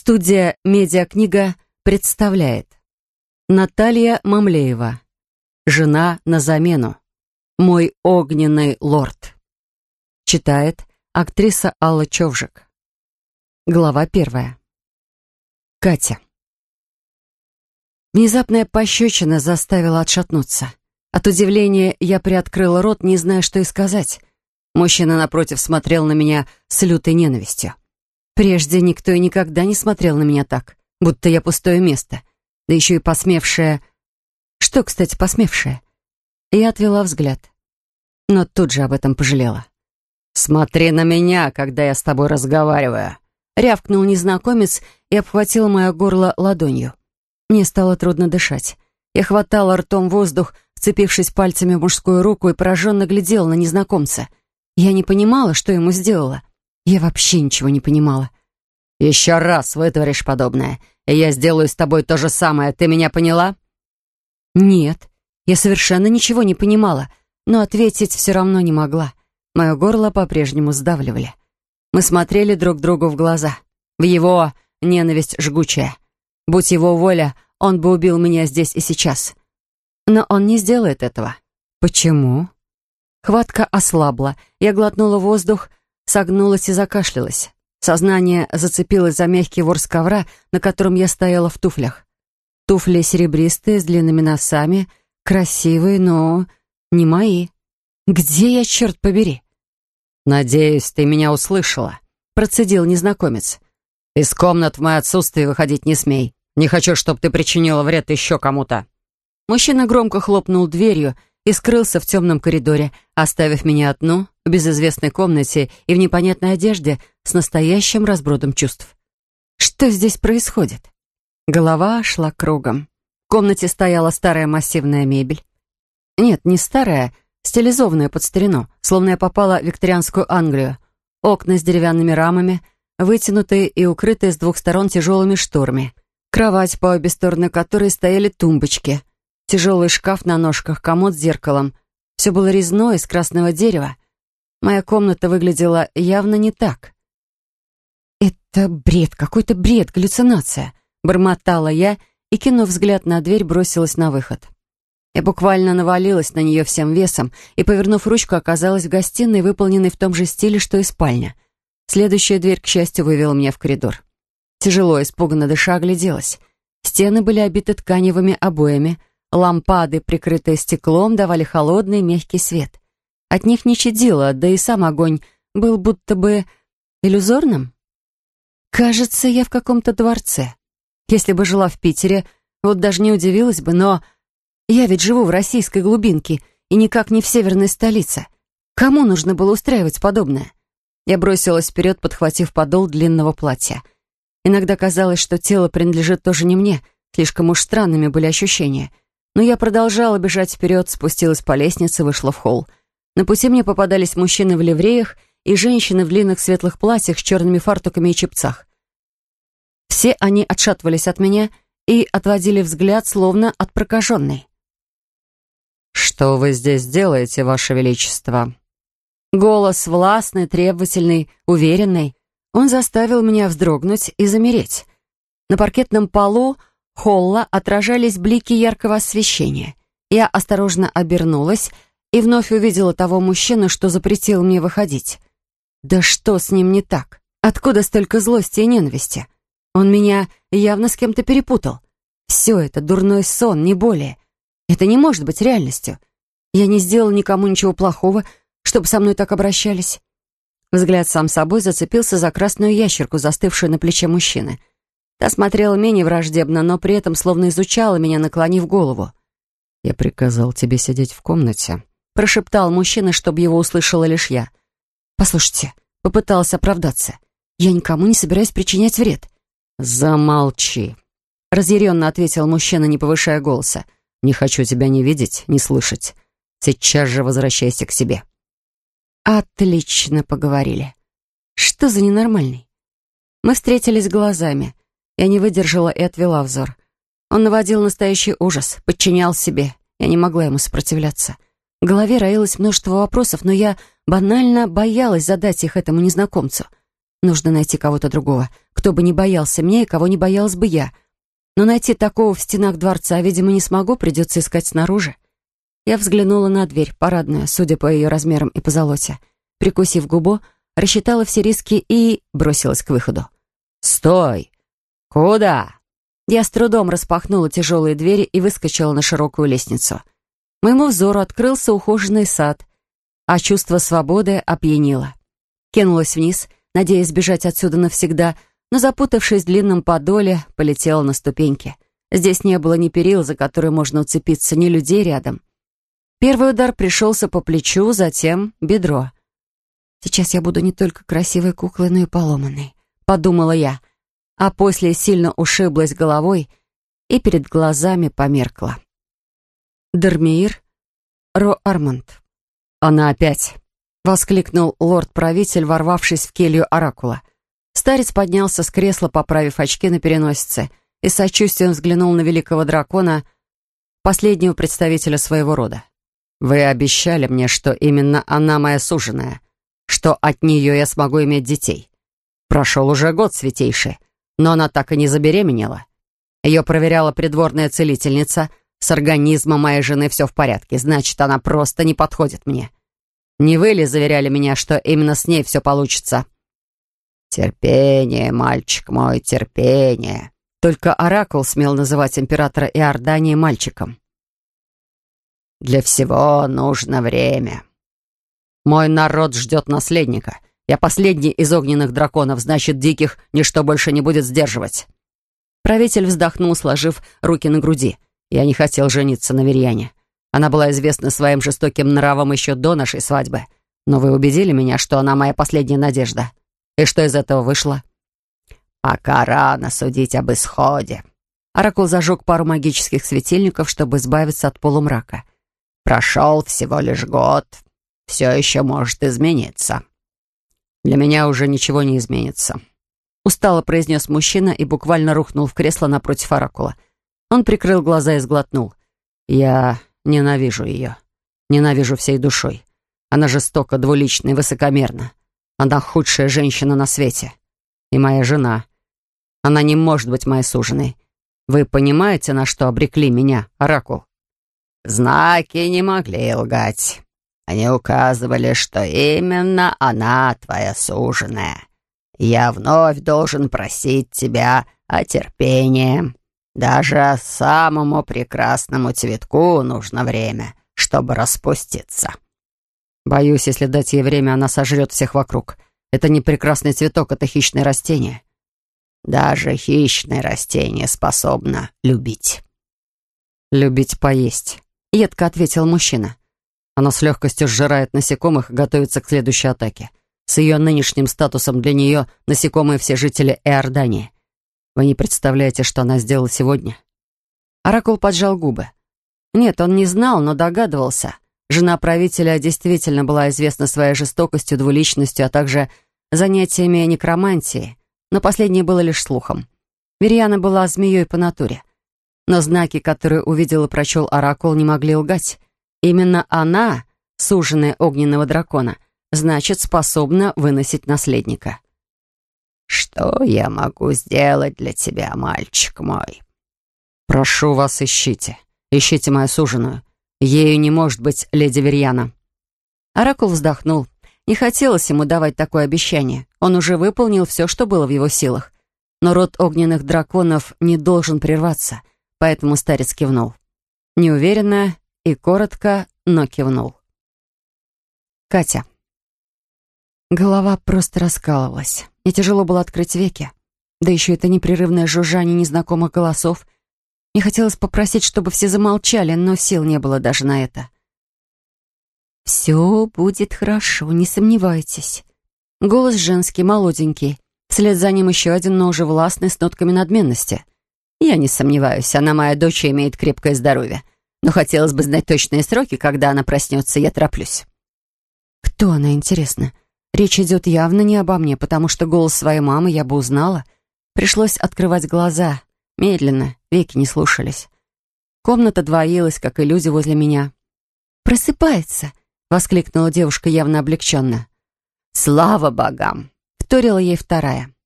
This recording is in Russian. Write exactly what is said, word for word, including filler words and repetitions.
Студия «Медиакнига» представляет Наталья Мамлеева. «Жена на замену. Мой огненный лорд». Читает актриса Алла Човжик. Глава первая. Катя. Внезапная пощечина заставила отшатнуться. От удивления я приоткрыла рот, не зная, что и сказать. Мужчина напротив смотрел на меня с лютой ненавистью. Прежде никто и никогда не смотрел на меня так, будто я пустое место, да еще и посмевшая... Что, кстати, посмевшая? Я отвела взгляд, но тут же об этом пожалела. «Смотри на меня, когда я с тобой разговариваю», — рявкнул незнакомец и обхватил мое горло ладонью. Мне стало трудно дышать. Я хватала ртом воздух, вцепившись пальцами в мужскую руку, и пораженно глядела на незнакомца. Я не понимала, что ему сделала. Я вообще ничего не понимала. «Еще раз вытворишь подобное, и я сделаю с тобой то же самое. Ты меня поняла?» Нет, я совершенно ничего не понимала, но ответить все равно не могла. Мое горло по-прежнему сдавливали. Мы смотрели друг другу в глаза. В его ненависть жгучая. Будь его воля, он бы убил меня здесь и сейчас. Но он не сделает этого. Почему? Хватка ослабла. Я глотнула воздух, согнулась и закашлялась. Сознание зацепилось за мягкий ворс ковра, на котором я стояла в туфлях. Туфли серебристые, с длинными носами, красивые, но не мои. Где я, черт побери? «Надеюсь, ты меня услышала», — процедил незнакомец. «Из комнат в мое отсутствие выходить не смей. Не хочу, чтобы ты причинила вред еще кому-то». Мужчина громко хлопнул дверью и скрылся в темном коридоре, оставив меня одну в безызвестной комнате и в непонятной одежде с настоящим разбродом чувств. Что здесь происходит? Голова шла кругом. В комнате стояла старая массивная мебель. Нет, не старая, стилизованная под старину, словно я попала в викторианскую Англию. Окна с деревянными рамами, вытянутые и укрытые с двух сторон тяжелыми шторами. Кровать, по обе стороны которой стояли тумбочки. Тяжелый шкаф на ножках, комод с зеркалом. Все было резное, из красного дерева. Моя комната выглядела явно не так. «Это бред, какой-то бред, галлюцинация», — бормотала я и, кинув взгляд на дверь, бросилась на выход. Я буквально навалилась на нее всем весом и, повернув ручку, оказалась в гостиной, выполненной в том же стиле, что и спальня. Следующая дверь, к счастью, вывела меня в коридор. Тяжело, испуганно дыша, огляделась. Стены были обиты тканевыми обоями, лампады, прикрытые стеклом, давали холодный мягкий свет. От них не чадило, да и сам огонь был будто бы иллюзорным. Кажется, я в каком-то дворце. Если бы жила в Питере, вот даже не удивилась бы, но я ведь живу в российской глубинке и никак не в северной столице. Кому нужно было устраивать подобное? Я бросилась вперед, подхватив подол длинного платья. Иногда казалось, что тело принадлежит тоже не мне, слишком уж странными были ощущения. Но я продолжала бежать вперед, спустилась по лестнице, вышла в холл. На пути мне попадались мужчины в ливреях и женщины в длинных светлых платьях с черными фартуками и чепцах. Все они отшатывались от меня и отводили взгляд, словно от прокаженной. «Что вы здесь делаете, Ваше Величество?» Голос властный, требовательный, уверенный. Он заставил меня вздрогнуть и замереть. На паркетном полу холла отражались блики яркого освещения. Я осторожно обернулась и вновь увидела того мужчину, что запретил мне выходить. Да что с ним не так? Откуда столько злости и ненависти? Он меня явно с кем-то перепутал. Все это дурной сон, не более. Это не может быть реальностью. Я не сделала никому ничего плохого, чтобы со мной так обращались. Взгляд сам собой зацепился за красную ящерку, застывшую на плече мужчины. Та смотрела менее враждебно, но при этом словно изучала меня, наклонив голову. «Я приказал тебе сидеть в комнате», — прошептал мужчина, чтобы его услышала лишь я. «Послушайте», — попыталась оправдаться, — «я никому не собираюсь причинять вред». «Замолчи», — разъяренно ответил мужчина, не повышая голоса. «Не хочу тебя ни видеть, ни слышать. Сейчас же возвращайся к себе». Отлично поговорили. Что за ненормальный? Мы встретились глазами. Я не выдержала и отвела взор. Он наводил настоящий ужас, подчинял себе. Я не могла ему сопротивляться. В голове роилось множество вопросов, но я банально боялась задать их этому незнакомцу. Нужно найти кого-то другого, кто кто бы не боялся меня и кого не боялась бы я. Но найти такого в стенах дворца, видимо, не смогу, придется искать снаружи. Я взглянула на дверь, парадную, судя по ее размерам и позолоте. Прикусив губу, рассчитала все риски и бросилась к выходу. «Стой! Куда?» Я с трудом распахнула тяжелые двери и выскочила на широкую лестницу. Моему взору открылся ухоженный сад, а чувство свободы опьянило. Кинулась вниз, надеясь сбежать отсюда навсегда, но, запутавшись в длинном подоле, полетела на ступеньки. Здесь не было ни перил, за которые можно уцепиться, ни людей рядом. Первый удар пришелся по плечу, затем бедро. «Сейчас я буду не только красивой куклой, но и поломанной», — подумала я, а после сильно ушиблась головой и перед глазами померкла. Дармеир Ро-Арманд. «Она опять!» — воскликнул лорд-правитель, ворвавшись в келью оракула. Старец поднялся с кресла, поправив очки на переносице, и с сочувствием взглянул на великого дракона, последнего представителя своего рода. «Вы обещали мне, что именно она моя суженая, что от нее я смогу иметь детей. Прошел уже год, святейший, но она так и не забеременела. Ее проверяла придворная целительница. С организмом моей жены все в порядке, значит, она просто не подходит мне. Не вы ли заверяли меня, что именно с ней все получится?» «Терпение, мальчик мой, терпение!» Только оракул смел называть императора Иордании мальчиком. «Для всего нужно время. Мой народ ждет наследника. Я последний из огненных драконов, значит, диких ничто больше не будет сдерживать». Правитель вздохнул, сложив руки на груди. «Я не хотел жениться на Вирьяне. Она была известна своим жестоким нравом еще до нашей свадьбы. Но вы убедили меня, что она моя последняя надежда. И что из этого вышло?» «Пока рано судить об исходе». Оракул зажег пару магических светильников, чтобы избавиться от полумрака. «Прошел всего лишь год. Все еще может измениться». «Для меня уже ничего не изменится», — устало произнес мужчина и буквально рухнул в кресло напротив оракула. Он прикрыл глаза и сглотнул. «Я ненавижу ее. Ненавижу всей душой. Она жестока, двулична и высокомерна. Она худшая женщина на свете. И моя жена. Она не может быть моей суженой. Вы понимаете, на что обрекли меня, оракул?» «Знаки не могли лгать. Они указывали, что именно она твоя суженая. Я вновь должен просить тебя о терпении. Даже самому прекрасному цветку нужно время, чтобы распуститься». «Боюсь, если дать ей время, она сожрет всех вокруг. Это не прекрасный цветок, это хищное растение». «Даже хищное растение способно любить». «Любить поесть», — едко ответил мужчина. «Она с легкостью сжирает насекомых и готовится к следующей атаке. С ее нынешним статусом для нее насекомые все жители Иордании. Вы не представляете, что она сделала сегодня?» Оракул поджал губы. Нет, он не знал, но догадывался. Жена правителя действительно была известна своей жестокостью, двуличностью, а также занятиями некромантии, но последнее было лишь слухом. Вирьяна была змеей по натуре. Но знаки, которые увидел и прочел оракул, не могли лгать. Именно она, суженая огненного дракона, значит, способна выносить наследника. «Что я могу сделать для тебя, мальчик мой?» «Прошу вас, ищите. Ищите мою суженую. Ею не может быть леди Вирьяна». Оракул вздохнул. Не хотелось ему давать такое обещание. Он уже выполнил все, что было в его силах. Но род огненных драконов не должен прерваться, поэтому старец кивнул. Неуверенно и коротко, но кивнул. Катя. Голова просто раскалывалась. Мне тяжело было открыть веки. Да еще это непрерывное жужжание незнакомых голосов. Мне хотелось попросить, чтобы все замолчали, но сил не было даже на это. «Все будет хорошо, не сомневайтесь». Голос женский, молоденький. Вслед за ним еще один, но уже властный, с нотками надменности. «Я не сомневаюсь, она моя дочь и имеет крепкое здоровье. Но хотелось бы знать точные сроки, когда она проснется, я тороплюсь». Кто она, интересно? Речь идет явно не обо мне, потому что голос своей мамы я бы узнала. Пришлось открывать глаза. Медленно, веки не слушались. Комната двоилась, как и люди возле меня. «Просыпается!» — воскликнула девушка явно облегченно. «Слава богам!» — вторила ей вторая.